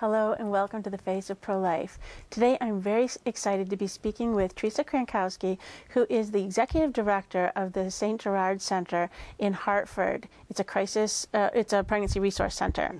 Hello and welcome to the Face of Pro-Life. Today I'm very excited to be speaking with Teresa Krankowski, who is the Executive Director of the St. Gerard Center in Hartford. It's a pregnancy resource center.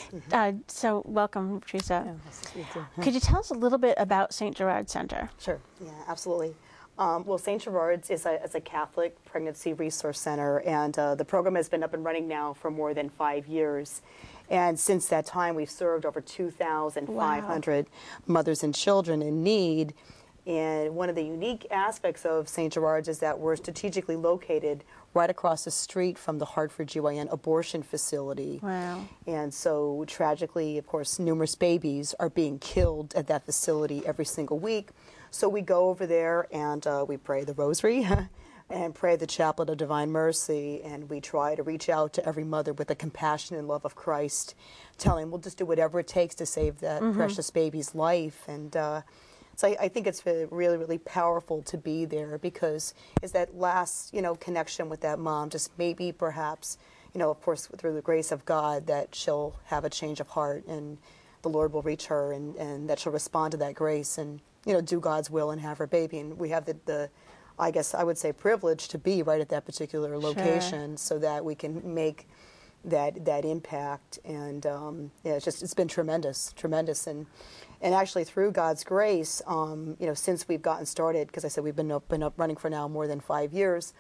So welcome, Teresa. Yeah, nice to see you too. Could you tell us a little bit about St. Gerard Center? Sure, yeah, absolutely. Well, St. Gerard's is a Catholic pregnancy resource center, and the program has been up and running now for more than 5 years. And since that time, we've served over 2,500 mothers and children in need. And one of the unique aspects of St. Gerard's is that we're strategically located right across the street from the Hartford GYN abortion facility. Wow. And so, tragically, of course, numerous babies are being killed at that facility every single week. So we go over there and we pray the rosary and pray the Chaplet of Divine Mercy, and we try to reach out to every mother with the compassion and love of Christ, telling we'll just do whatever it takes to save that precious baby's life. And so I think it's really, really powerful to be there, because it's that last, connection with that mom, just maybe perhaps, of course, through the grace of God, that she'll have a change of heart and the Lord will reach her, and that she'll respond to that grace and, do God's will and have her baby. And we have the I guess I would say, privilege to be right at that particular location, so that we can make that impact. And yeah, it's been tremendous, and actually through God's grace, since we've gotten started, because I said we've been up running for now more than 5 years.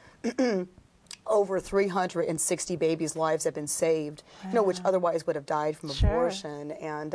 Over 360 babies' lives have been saved, which otherwise would have died from abortion. And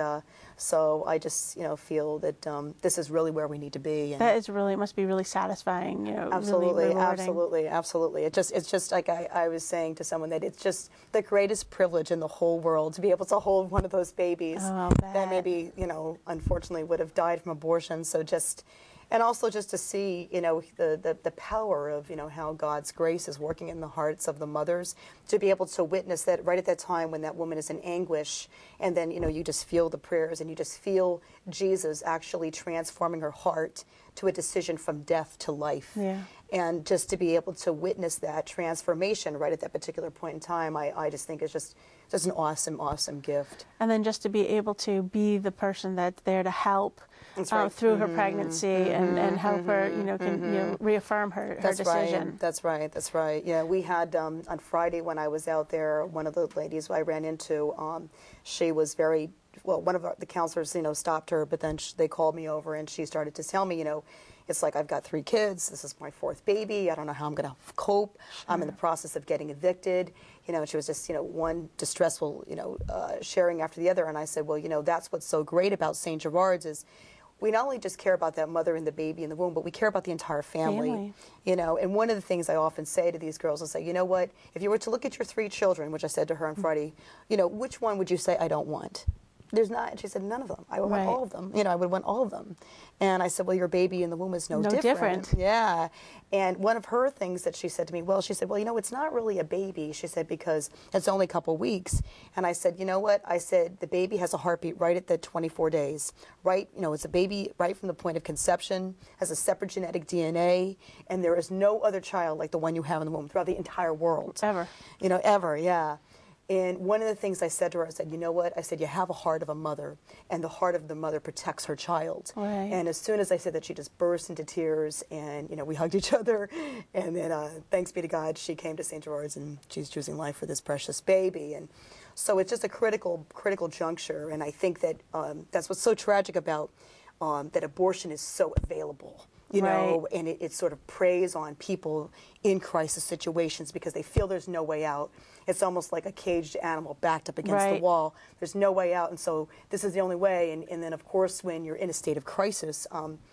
so I just, feel that this is really where we need to be. And That is really, it must be really satisfying, absolutely, really rewarding. absolutely. It's just like I was saying to someone, that it's just the greatest privilege in the whole world to be able to hold one of those babies that maybe, unfortunately would have died from abortion. So and also just to see, the power of, how God's grace is working in the hearts of the mothers, to be able to witness that right at that time when that woman is in anguish, and then, you just feel the prayers, and you just feel Jesus actually transforming her heart to a decision from death to life. Yeah. And just to be able to witness that transformation right at that particular point in time, I just think it's just an awesome, awesome gift. And then just to be able to be the person that's there to help through her pregnancy and help her, reaffirm her decision. That's right. Yeah, we had on Friday when I was out there, one of the ladies I ran into, she was very, well, one of the counselors, stopped her, but then they called me over and she started to tell me, it's like, I've got 3 kids. This is my 4th baby. I don't know how I'm going to cope. I'm in the process of getting evicted. And she was just, one distressful, sharing after the other. And I said, well, that's what's so great about St. Gerard's is we not only just care about that mother and the baby in the womb, but we care about the entire family. And one of the things I often say to these girls is say, you know what, if you were to look at your 3 children, which I said to her on Friday, which one would you say I don't want? There's not. And she said, none of them. I would want all of them. I would want all of them. And I said, well, your baby in the womb is no different. Yeah. And one of her things that she said to me, she said, well, it's not really a baby. She said, because it's only a couple weeks. And I said, you know what? I said, the baby has a heartbeat right at the 24 days. Right? It's a baby right from the point of conception, has a separate genetic DNA, and there is no other child like the one you have in the womb throughout the entire world. Ever. Ever, yeah. And one of the things I said to her, I said, you know what? I said, you have a heart of a mother, and the heart of the mother protects her child. Right. And as soon as I said that, she just burst into tears, and, we hugged each other. And then, thanks be to God, she came to St. Gerard's, and she's choosing life for this precious baby. And so it's just a critical juncture. And I think that that's what's so tragic about that abortion is so available. And it sort of preys on people in crisis situations because they feel there's no way out. It's almost like a caged animal backed up against the wall. There's no way out, and so this is the only way. And then, of course, when you're in a state of crisis,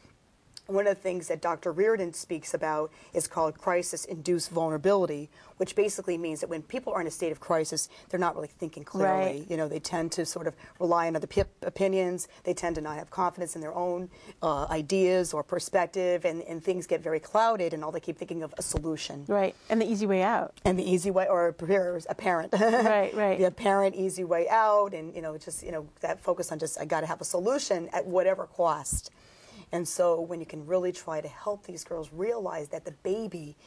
one of the things that Dr. Reardon speaks about is called crisis-induced vulnerability, which basically means that when people are in a state of crisis, they're not really thinking clearly. They tend to sort of rely on other opinions. They tend to not have confidence in their own ideas or perspective, and things get very clouded, and all they keep thinking of a solution. Right, and the easy way out. And the easy way, or apparent. Right. The apparent easy way out, and, just, that focus on just, I got to have a solution at whatever cost. And so when you can really try to help these girls realize that the baby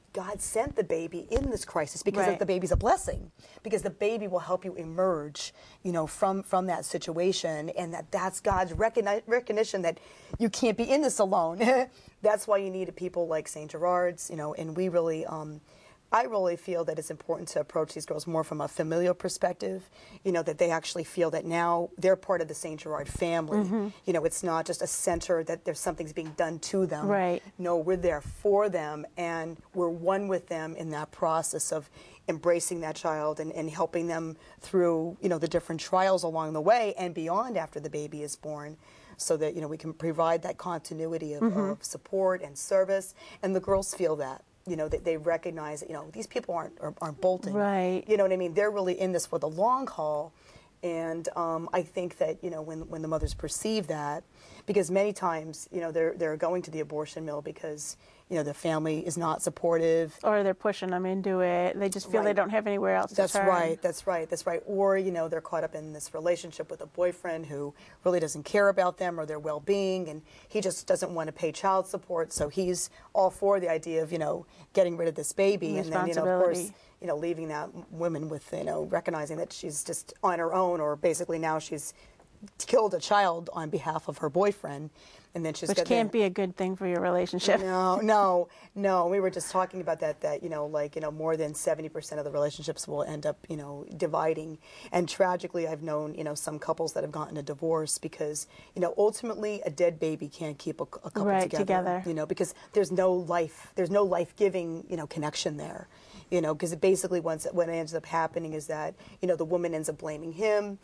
God sent the baby in this crisis because Right. the baby's a blessing, because the baby will help you emerge, from that situation, and that's God's recognition that you can't be in this alone. That's why you need people like St. Gerard's, and we really, I really feel that it's important to approach these girls more from a familial perspective, that they actually feel that now they're part of the St. Gerard family. It's not just a center that there's something's being done to them. Right. No, we're there for them, and we're one with them in that process of embracing that child and helping them through, the different trials along the way and beyond after the baby is born, so that, we can provide that continuity of support and service. And the girls feel that. That they recognize that, these people aren't bolting. Right. You know what I mean? They're really in this for the long haul. And I think that, when the mothers perceive that, because many times, they're going to the abortion mill because, the family is not supportive. Or they're pushing them into it. They just feel they don't have anywhere else to turn. That's right. Or, they're caught up in this relationship with a boyfriend who really doesn't care about them or their well-being, and he just doesn't want to pay child support, so he's all for the idea of, getting rid of this baby. And then, of course, leaving that woman with, recognizing that she's just on her own, or basically now she's killed a child on behalf of her boyfriend, and then she's Which can't be a good thing for your relationship. No. We were just talking about that more than 70% of the relationships will end up, dividing. And tragically, I've known, some couples that have gotten a divorce because, ultimately a dead baby can't keep a couple together. Because there's no life-giving, connection there. Because basically what ends up happening is that, the woman ends up blaming him,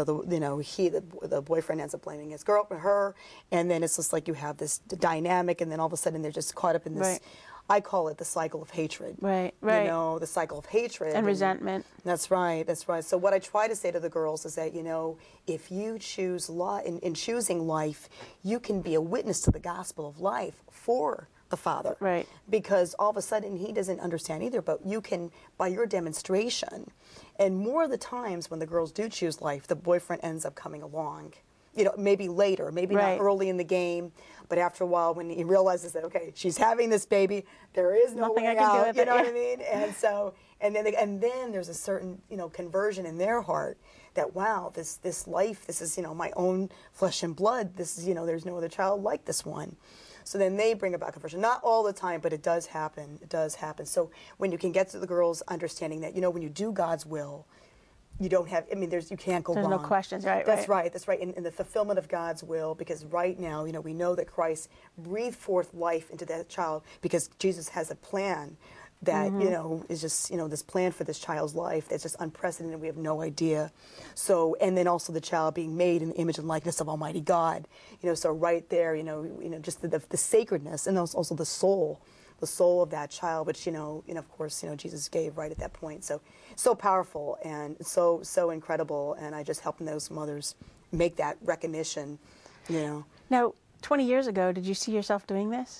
the boyfriend ends up blaming her, and then it's just like you have this dynamic, and then all of a sudden they're just caught up in this, I call it the cycle of hatred. Right. The cycle of hatred. And resentment. That's right. So what I try to say to the girls is that, if you choose in choosing life, you can be a witness to the gospel of life for the father. Right. Because all of a sudden he doesn't understand either, but you can, by your demonstration, and more of the times when the girls do choose life, the boyfriend ends up coming along. Maybe later, maybe not early in the game, but after a while when he realizes that, okay, she's having this baby, there is no Nothing way I can do out, with you know it, what I mean? And so, and then there's a certain, conversion in their heart that, wow, this life, this is, my own flesh and blood, this is, there's no other child like this one. So then they bring about conversion. Not all the time, but it does happen. It does happen. So when you can get to the girls understanding that, when you do God's will, you don't have, you can't go wrong. There's no questions, right? That's right. In the fulfillment of God's will, because right now, we know that Christ breathed forth life into that child because Jesus has a plan that, is just, this plan for this child's life that's just unprecedented. We have no idea. So, and then also the child being made in the image and likeness of Almighty God. So right there, just the sacredness, and also the soul of that child, which, of course, Jesus gave right at that point. So powerful and so incredible. And I just helping those mothers make that recognition, Now, 20 years ago, did you see yourself doing this?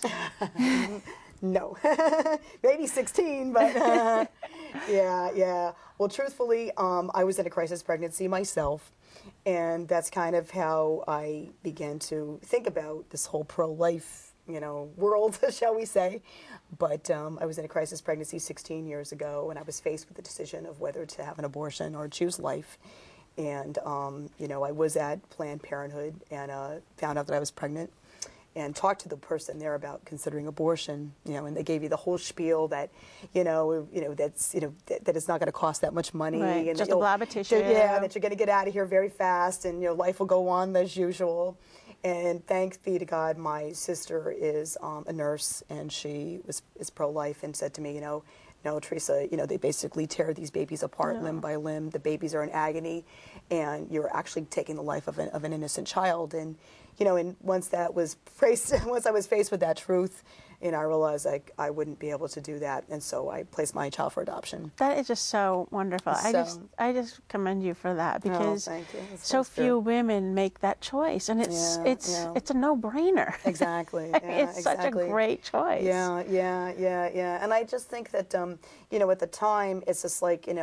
No, maybe 16, but yeah. Well, truthfully, I was in a crisis pregnancy myself, and that's kind of how I began to think about this whole pro-life, world, shall we say. But I was in a crisis pregnancy 16 years ago, and I was faced with the decision of whether to have an abortion or choose life. And, I was at Planned Parenthood and found out that I was pregnant, and talked to the person there about considering abortion, and they gave you the whole spiel that, that's, that it's not going to cost that much money. Right. And just a blob of tissue. That you're going to get out of here very fast, and, life will go on as usual. And thanks be to God, my sister is a nurse, and she is pro-life, and said to me, no, Teresa, they basically tear these babies apart limb by limb. The babies are in agony, and you're actually taking the life of an innocent child. And and once I was faced with that truth, I realized I wouldn't be able to do that, and so I placed my child for adoption. That is just so wonderful. I just commend you for that, because so few women make that choice, and it's a no-brainer. Exactly. It's such a great choice. Yeah. And I just think that at the time it's just like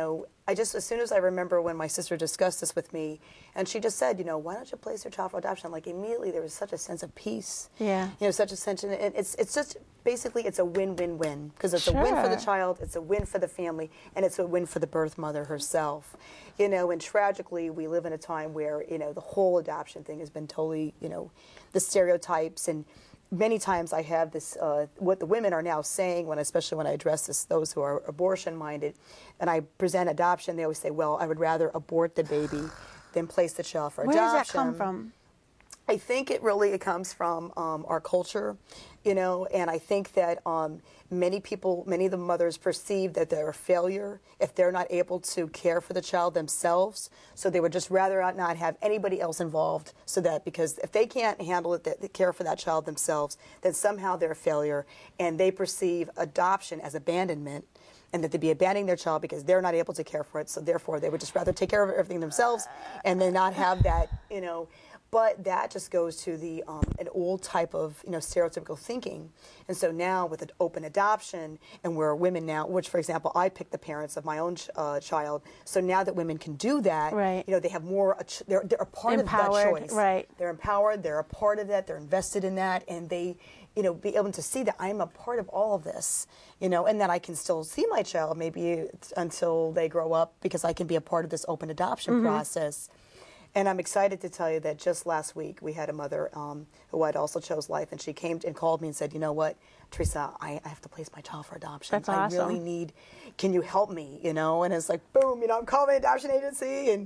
as soon as I remember when my sister discussed this with me, and she just said, why don't you place your child for adoption? Like, immediately there was such a sense of peace. Yeah. Such a sense, and it's just, basically, it's a win-win-win, because it's a win for the child, it's a win for the family, and it's a win for the birth mother herself. And tragically, we live in a time where, the whole adoption thing has been totally, the stereotypes, and many times I have this, what the women are now saying, especially when I address those who are abortion-minded, and I present adoption, they always say, well, I would rather abort the baby than place the child for adoption. Where does that come from? I think it comes from our culture, and I think that many of the mothers perceive that they're a failure if they're not able to care for the child themselves. So they would just rather not have anybody else involved, because if they can't handle it, the care for that child themselves, then somehow they're a failure, and they perceive adoption as abandonment, and that they'd be abandoning their child because they're not able to care for it. So therefore, they would just rather take care of everything themselves, and then not have that, But that just goes to the an old type of stereotypical thinking, and so now with an open adoption, and where women now, which for example I picked the parents of my own child, so now that women can do that, right. They have more, they're a part empowered, of that choice, right? They're empowered, they're a part of that, they're invested in that, and they be able to see that I'm a part of all of this, and that I can still see my child maybe until they grow up, because I can be a part of this open adoption process. And I'm excited to tell you that just last week we had a mother who had also chose life, and she came and called me and said, you know what, Teresa, I have to place my child for adoption. That's awesome. I really need, can you help me, And it's like, boom, I'm calling an adoption agency, and,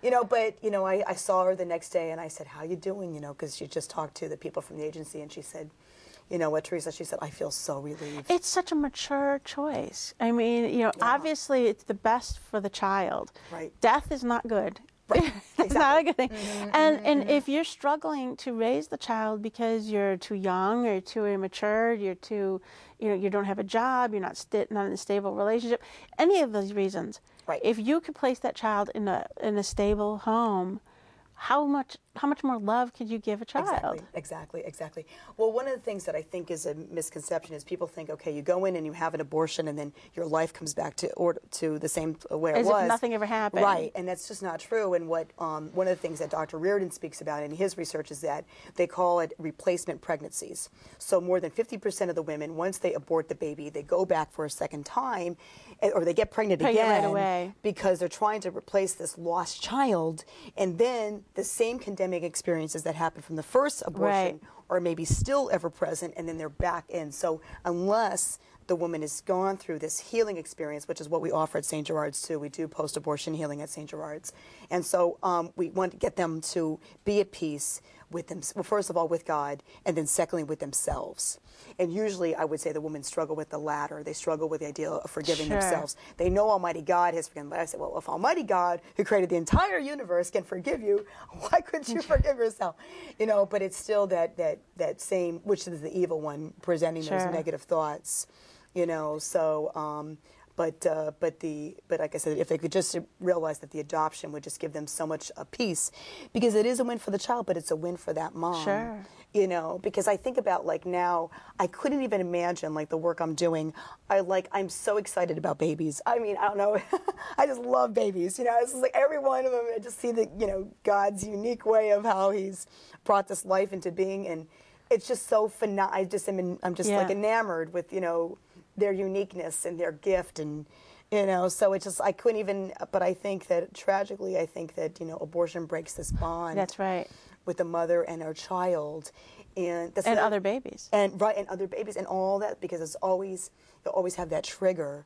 I saw her the next day, and I said, how you doing, because she just talked to the people from the agency, and she said, you know what, Teresa, she said, I feel so relieved. It's such a mature choice. I mean, obviously it's the best for the child. Right. Death is not good. Right. It's not a good thing. And if you're struggling to raise the child because you're too young or too immature, you're too, you don't have a job, you're not in a stable relationship, any of those reasons. Right. If you could place that child in a stable home, how much more love could you give a child? Exactly. Well, one of the things that I think is a misconception is people think, okay, you go in and you have an abortion, and then your life comes back to the same way it was. As if nothing ever happened. Right, and that's just not true. And what one of the things that Dr. Reardon speaks about in his research is that they call it replacement pregnancies. So more than 50% of the women, once they abort the baby, they go back for a second time, or they get pregnant again right away, because they're trying to replace this lost child, and then the same condemning experiences that happened from the first abortion are maybe still ever present, and then they're back in. So unless the woman has gone through this healing experience, which is what we offer at St. Gerard's too, we do post-abortion healing at St. Gerard's, and so we want to get them to be at peace with them, well, first of all with God, and then secondly with themselves. And usually I would say the women struggle with the latter. They struggle with the idea of forgiving themselves. They know Almighty God has forgiven them. But I said, well, if Almighty God, who created the entire universe, can forgive you, why couldn't you forgive yourself? But it's still that same, which is the evil one, presenting those negative thoughts. So but like I said, if they could just realize that the adoption would just give them so much peace, because it is a win for the child, but it's a win for that mom. Sure. Because I think about now, I couldn't even imagine the work I'm doing. I'm so excited about babies. I mean, I don't know, I just love babies. It's just every one of them. I just see God's unique way of how He's brought this life into being, and it's just so phenomenal. I'm just enamored with their uniqueness and their gift, and so it's just I couldn't even. But I think that tragically, abortion breaks this bond. That's right. With the mother and her child, and other babies, and other babies, and all that, because you'll always have that trigger.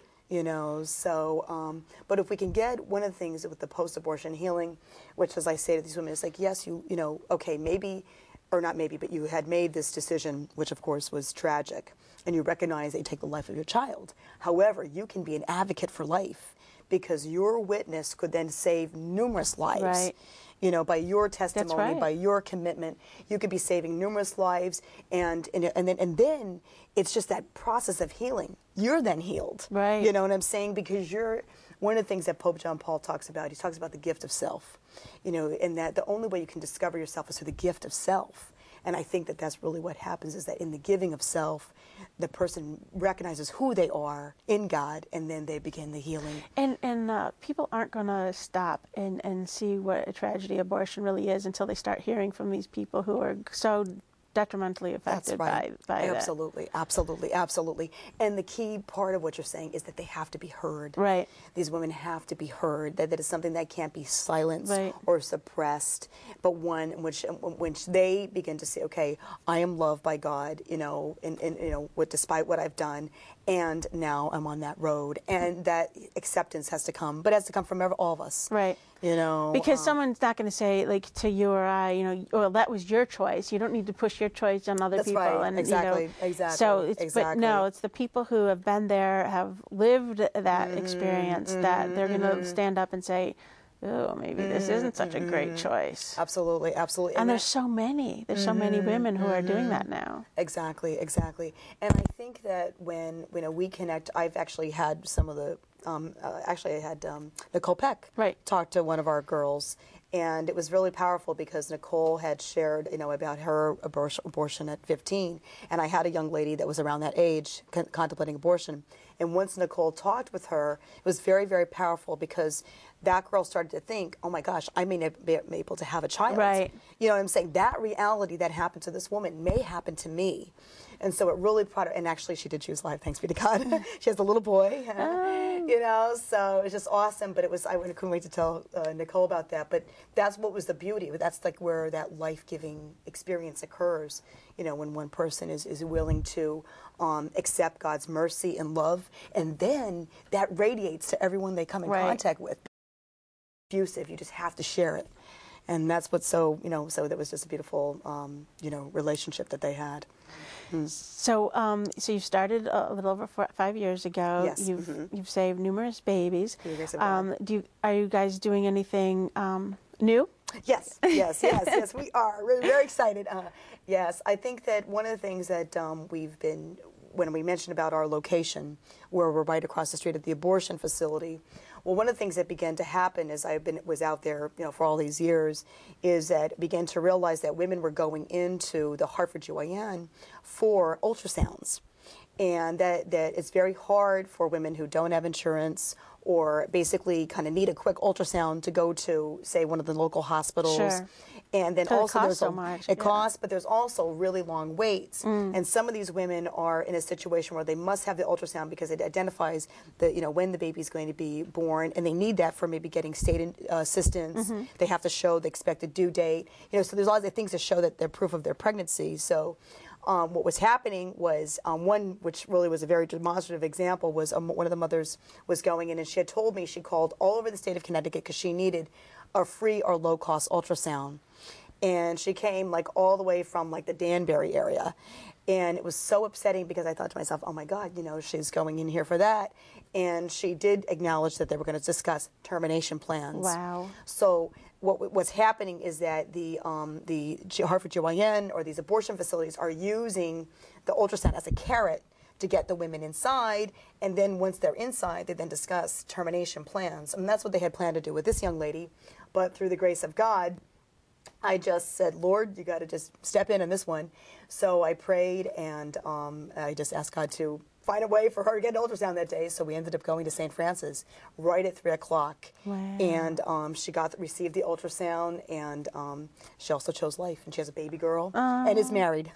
So but if we can get one of the things with the post-abortion healing, which, as I say to these women, is yes, okay, maybe. Or not maybe, but you had made this decision, which of course was tragic, and you recognize that you take the life of your child. However, you can be an advocate for life, because your witness could then save numerous lives. Right. By your testimony, That's right. by your commitment, you could be saving numerous lives, and then it's just that process of healing. You're then healed. Right. You know what I'm saying? Because one of the things that Pope John Paul talks about, he talks about the gift of self. And that the only way you can discover yourself is through the gift of self. And I think that that's really what happens, is that in the giving of self, the person recognizes who they are in God, and then they begin the healing. And people aren't going to stop and see what a tragedy abortion really is until they start hearing from these people who are so detrimentally affected by absolutely, that. absolutely. And the key part of what you're saying is that they have to be heard. Right. These women have to be heard. That is something that can't be silenced right. or suppressed, but one in which they begin to say, okay, I am loved by God, you know, despite what I've done, and now I'm on that road, and that acceptance has to come, but it has to come from all of us. Right. You know, because someone's not going to say, like, to you or I, you know, well, that was your choice. You don't need to push your choice on other people. Right. And exactly. You know, exactly. So it's exactly. But no, it's the people who have been there, have lived that experience, that they're going to stand up and say, oh, maybe this isn't such a great choice. Absolutely, absolutely. And there's so many. There's so many women who are doing that now. Exactly, exactly. And I think that when we connect, I've actually had some of the. I had Nicole Peck talk to one of our girls, and it was really powerful because Nicole had shared, you know, about her abortion at 15, and I had a young lady that was around that age contemplating abortion. And once Nicole talked with her, it was very, very powerful because that girl started to think, oh my gosh, I may not be able to have a child. Right. You know what I'm saying? That reality that happened to this woman may happen to me. And so it really brought her, and actually she did choose life, thanks be to God. She has a little boy, you know, so it's just awesome. But I couldn't wait to tell Nicole about that. But that's what was the beauty. That's like where that life-giving experience occurs, you know, when one person is willing to accept God's mercy and love. And then that radiates to everyone they come in contact with. Abusive, you just have to share it. And that's what's so, you know, so that was just a beautiful, you know, relationship that they had. So, so you started a little over 5 years ago. Yes. You've saved numerous babies. Are you guys doing anything new? Yes, we are. We're very excited. Yes, I think that one of the things that we've been, when we mentioned about our location, where we're right across the street at the abortion facility, well, one of the things that began to happen as was out there, you know, for all these years, is that began to realize that women were going into the Hartford GYN for ultrasounds, and that it's very hard for women who don't have insurance or basically kind of need a quick ultrasound to go to, say, one of the local hospitals. Sure. And then also there's so much. It costs, but there's also really long waits. And some of these women are in a situation where they must have the ultrasound because it identifies when the baby's going to be born, and they need that for maybe getting state assistance. They have to show the expected due date. You know, so there's a lot of things to show that they're proof of their pregnancy. So what was happening was one, which really was a very demonstrative example, was one of the mothers was going in, and she had told me she called all over the state of Connecticut because she needed a free or low-cost ultrasound. And she came like all the way from like the Danbury area. And it was so upsetting because I thought to myself, oh my God, you know, she's going in here for that. And she did acknowledge that they were going to discuss termination plans. Wow. So what's happening is that the Hartford GYN or these abortion facilities are using the ultrasound as a carrot to get the women inside, and then once they're inside, they then discuss termination plans. And that's what they had planned to do with this young lady. But through the grace of God, I just said, Lord, you got to just step in on this one. So I prayed, and I just asked God to find a way for her to get an ultrasound that day. So we ended up going to St. Francis right at 3 o'clock. Wow. And she received the ultrasound, and she also chose life. And she has a baby girl and is married.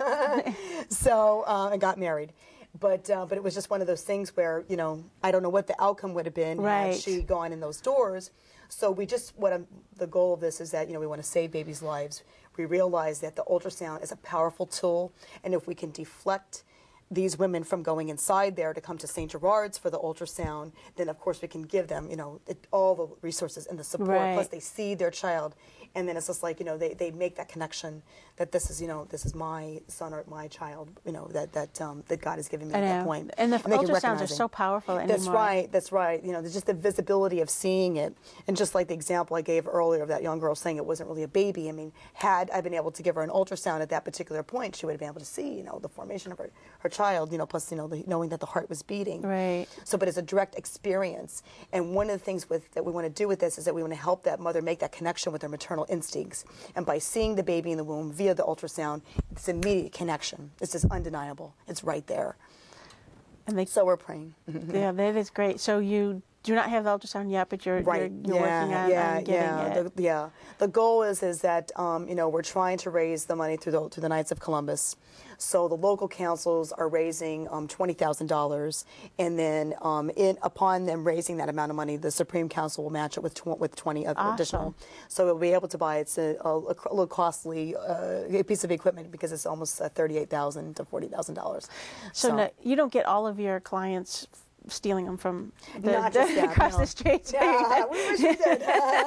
So, and got married. But it was just one of those things where, you know, I don't know what the outcome would have been had she gone in those doors. So the goal of this is that, you know, we want to save babies' lives. We realize that the ultrasound is a powerful tool, and if we can deflect these women from going inside there to come to St. Gerard's for the ultrasound, then of course we can give them, you know, all the resources and the support. Plus they see their child, and then it's just like, you know, they make that connection that this is, you know, this is my son or my child, you know, that God has given me at that point. And the ultrasounds are so powerful anymore. That's right. You know, there's just the visibility of seeing it. And just like the example I gave earlier of that young girl saying it wasn't really a baby, I mean, had I been able to give her an ultrasound at that particular point, she would have been able to see, you know, the formation of her child. child, plus, knowing that the heart was beating. Right. So, but it's a direct experience. And one of the things that we want to do with this is that we want to help that mother make that connection with her maternal instincts. And by seeing the baby in the womb via the ultrasound, it's immediate connection. It's just undeniable. It's right there. And so we're praying. Yeah, that is great. So you do not have the ultrasound yet, but you're working on getting it. The goal is that we're trying to raise the money through the Knights of Columbus. So the local councils are raising $20,000, and then upon them raising that amount of money, the Supreme Council will match it with 20 additional. So we'll be able to buy it's a little costly piece of equipment because it's almost $38,000 to $40,000. So no, you don't get all of your clients stealing them from across the street. Yeah, we wish we did.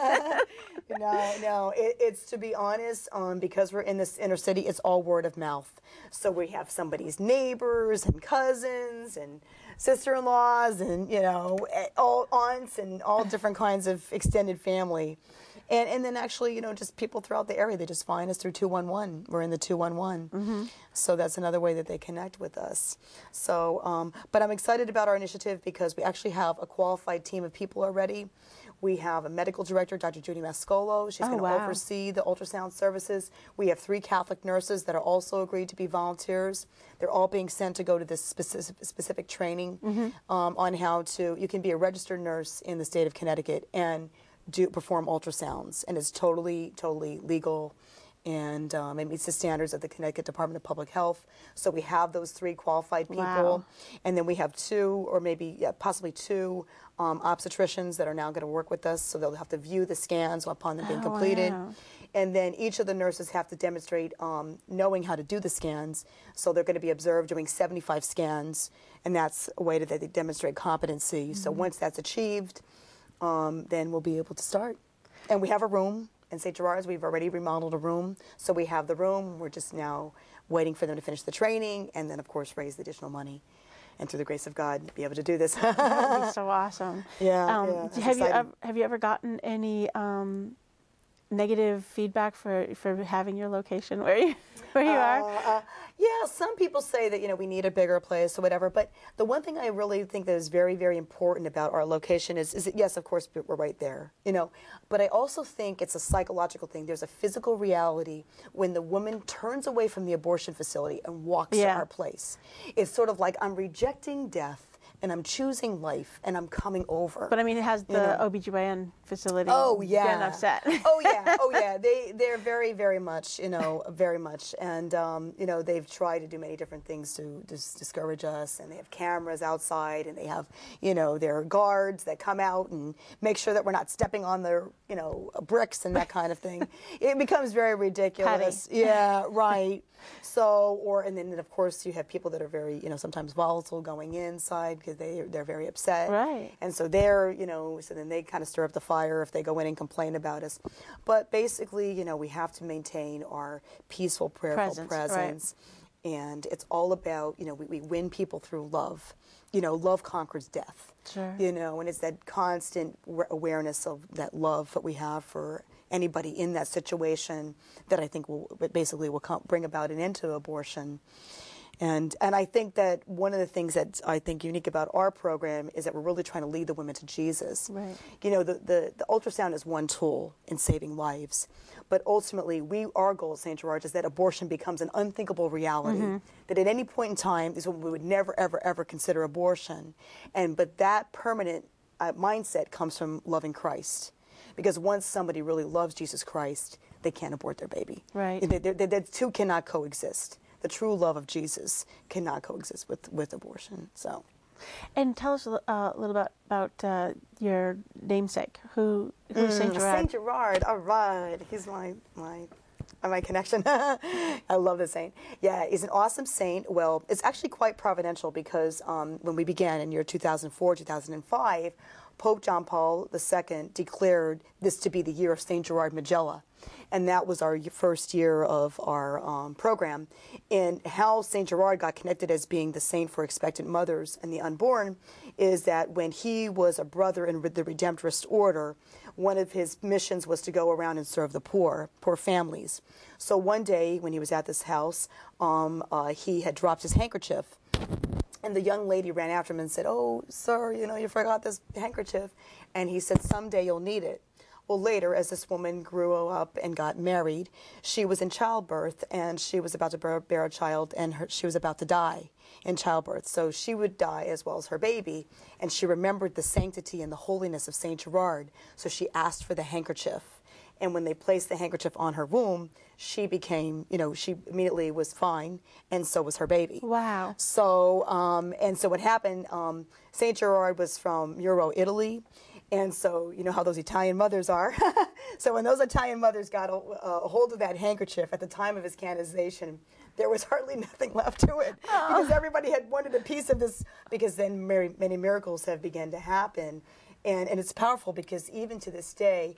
No. It's, to be honest, because we're in this inner city, it's all word of mouth. So we have somebody's neighbors and cousins and sister-in-laws and, all aunts and all different kinds of extended family. And then actually, just people throughout the area, they just find us through 211. We're in the 211. Mm-hmm. So that's another way that they connect with us. So, but I'm excited about our initiative because we actually have a qualified team of people already. We have a medical director, Dr. Judy Mascolo. She's going to oversee the ultrasound services. We have 3 Catholic nurses that are also agreed to be volunteers. They're all being sent to go to this specific training on how you can be a registered nurse in the state of Connecticut and perform ultrasounds, and it's totally legal, and it meets the standards of the Connecticut Department of Public Health. So we have those 3 qualified people, and then we have 2 or maybe possibly 2 obstetricians that are now going to work with us. So they'll have to view the scans upon them being completed. Wow. And then each of the nurses have to demonstrate knowing how to do the scans. So they're going to be observed doing 75 scans, and that's a way that they demonstrate competency. Mm-hmm. So once that's achieved, then we'll be able to start. And we have a room in St. Gerard's. We've already remodeled a room. So we have the room. We're just now waiting for them to finish the training and then, of course, raise the additional money. And through the grace of God, be able to do this. That would be so awesome. Yeah. Have you ever gotten any negative feedback for having your location where you are? Yeah, some people say that, we need a bigger place or whatever. But the one thing I really think that is very, very important about our location is that, yes, of course, we're right there, But I also think it's a psychological thing. There's a physical reality when the woman turns away from the abortion facility and walks to our place. It's sort of like I'm rejecting death. And I'm choosing life, and I'm coming over. But I mean, it has the OBGYN facility. Oh yeah, getting upset. Oh yeah. They're very, very much, very much, and they've tried to do many different things to discourage us. And they have cameras outside, and they have, their guards that come out and make sure that we're not stepping on their, bricks and that kind of thing. It becomes very ridiculous. Petty. Yeah, right. So, and then of course you have people that are very, sometimes volatile going inside because they're very upset. Right. And so so then they kind of stir up the fire if they go in and complain about us. But basically, we have to maintain our peaceful, prayerful presence. Right. And it's all about, we win people through love. Love conquers death. Sure. And it's that constant awareness of that love that we have for anybody in that situation that I think will bring about an end to abortion. And I think that one of the things that I think unique about our program is that we're really trying to lead the women to Jesus. Right. The ultrasound is one tool in saving lives, but ultimately our goal at St. Gerard's is that abortion becomes an unthinkable reality. Mm-hmm. That at any point in time is when we would never, ever, ever consider abortion, but that permanent mindset comes from loving Christ. Because once somebody really loves Jesus Christ, they can't abort their baby. Right. The two cannot coexist. The true love of Jesus cannot coexist with abortion. So, and tell us a little bit about your namesake. Who's Saint Gerard? Saint Gerard. All right, he's my connection. I love the saint. Yeah, he's an awesome saint. Well, it's actually quite providential because when we began in year 2004, 2005. Pope John Paul II declared this to be the year of St. Gerard Majella, and that was our first year of our program. And how St. Gerard got connected as being the saint for expectant mothers and the unborn is that when he was a brother in the Redemptorist order, one of his missions was to go around and serve the poor families. So one day when he was at this house, he had dropped his handkerchief And the young lady ran after him and said, "Oh, sir, you forgot this handkerchief." And he said, "Someday you'll need it." Well, later, as this woman grew up and got married, she was in childbirth, and she was about to bear a child, and she was about to die in childbirth. So she would die as well as her baby, and she remembered the sanctity and the holiness of St. Gerard, so she asked for the handkerchief. And when they placed the handkerchief on her womb, she became, she immediately was fine, and so was her baby. Wow. So, and so what happened, St. Gerard was from Euro, Italy, and so you know how those Italian mothers are. So when those Italian mothers got a hold of that handkerchief at the time of his canonization, there was hardly nothing left to it, because everybody had wanted a piece of this, because then many miracles have begun to happen. And it's powerful, because even to this day,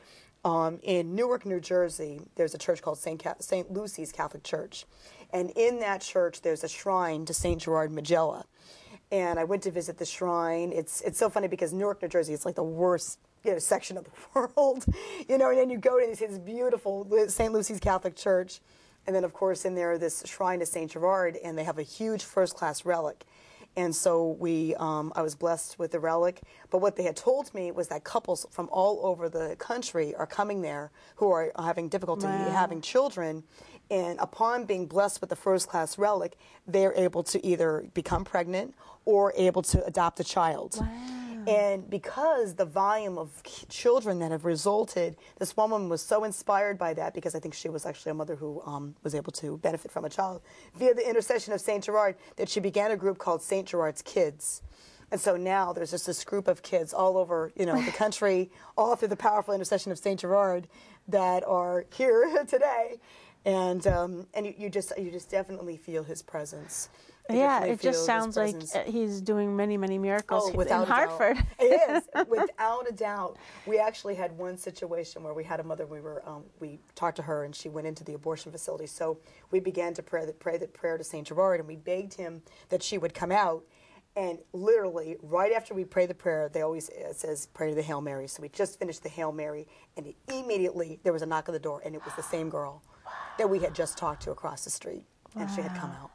in Newark, New Jersey, there's a church called St. Lucy's Catholic Church. And in that church, there's a shrine to St. Gerard Majella. And I went to visit the shrine. It's so funny, because Newark, New Jersey, it's like the worst section of the world. And then you go to this beautiful St. Lucy's Catholic Church. And then, of course, in there, this shrine to St. Gerard, and they have a huge first-class relic. And so I was blessed with the relic. But what they had told me was that couples from all over the country are coming there who are having difficulty having children. And upon being blessed with the first-class relic, they're able to either become pregnant or able to adopt a child. Wow. And because the volume of children that have resulted, this woman was so inspired by that, because I think she was actually a mother who was able to benefit from a child via the intercession of St. Gerard, that she began a group called St. Gerard's Kids. And so now there's just this group of kids all over, the country, all through the powerful intercession of St. Gerard, that are here today. And you just definitely feel his presence. Yeah, it just sounds like he's doing many, many miracles in Hartford. It is, without a doubt. We actually had one situation where we had a mother. We talked to her, and she went into the abortion facility. So we began to pray the prayer to St. Gerard, and we begged him that she would come out. And literally, right after we pray the prayer, they always says, "Pray to the Hail Mary." So we just finished the Hail Mary, and immediately there was a knock on the door, and it was the same girl that we had just talked to across the street, and she had come out.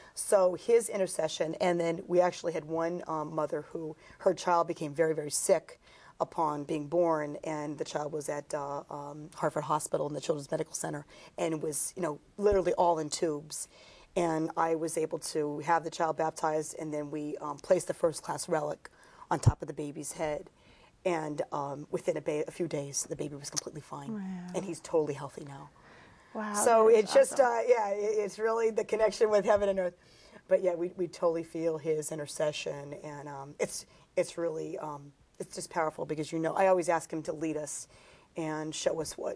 So his intercession, and then we actually had one mother who, her child became very, very sick upon being born, and the child was at Hartford Hospital in the Children's Medical Center, and was, literally all in tubes. And I was able to have the child baptized, and then we placed the first-class relic on top of the baby's head. And within a few days, the baby was completely fine. Wow. And he's totally healthy now. Wow. So it's awesome. just, it's really the connection with heaven and earth. But yeah, we totally feel his intercession, and it's really, it's just powerful, because, I always ask him to lead us and show us what,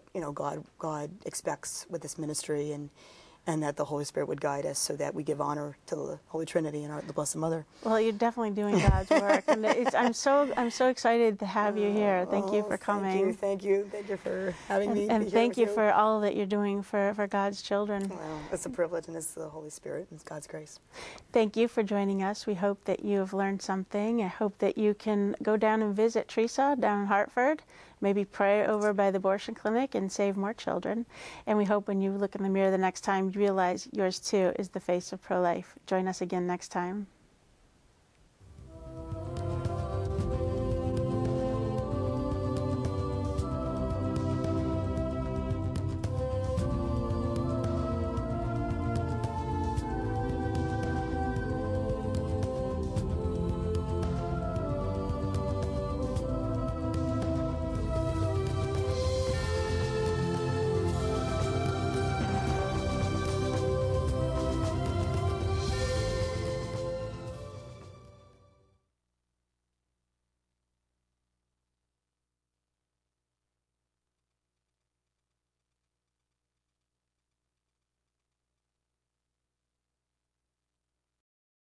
God expects with this ministry, and that the Holy Spirit would guide us, so that we give honor to the Holy Trinity and the Blessed Mother. Well, you're definitely doing God's work, and I'm so excited to have you here. Thank you for coming. Thank you for having me. And thank you for all that you're doing for God's children. Well, it's a privilege, and it's the Holy Spirit, and it's God's grace. Thank you for joining us. We hope that you have learned something. I hope that you can go down and visit Teresa down in Hartford. Maybe pray over by the abortion clinic and save more children. And we hope when you look in the mirror the next time, you realize yours too is the face of pro-life. Join us again next time.